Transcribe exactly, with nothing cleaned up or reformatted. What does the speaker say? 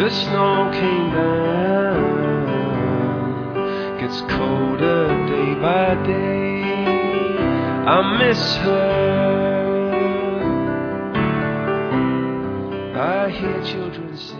the snow came down. Gets colder day by day. I miss her. I hear children sing.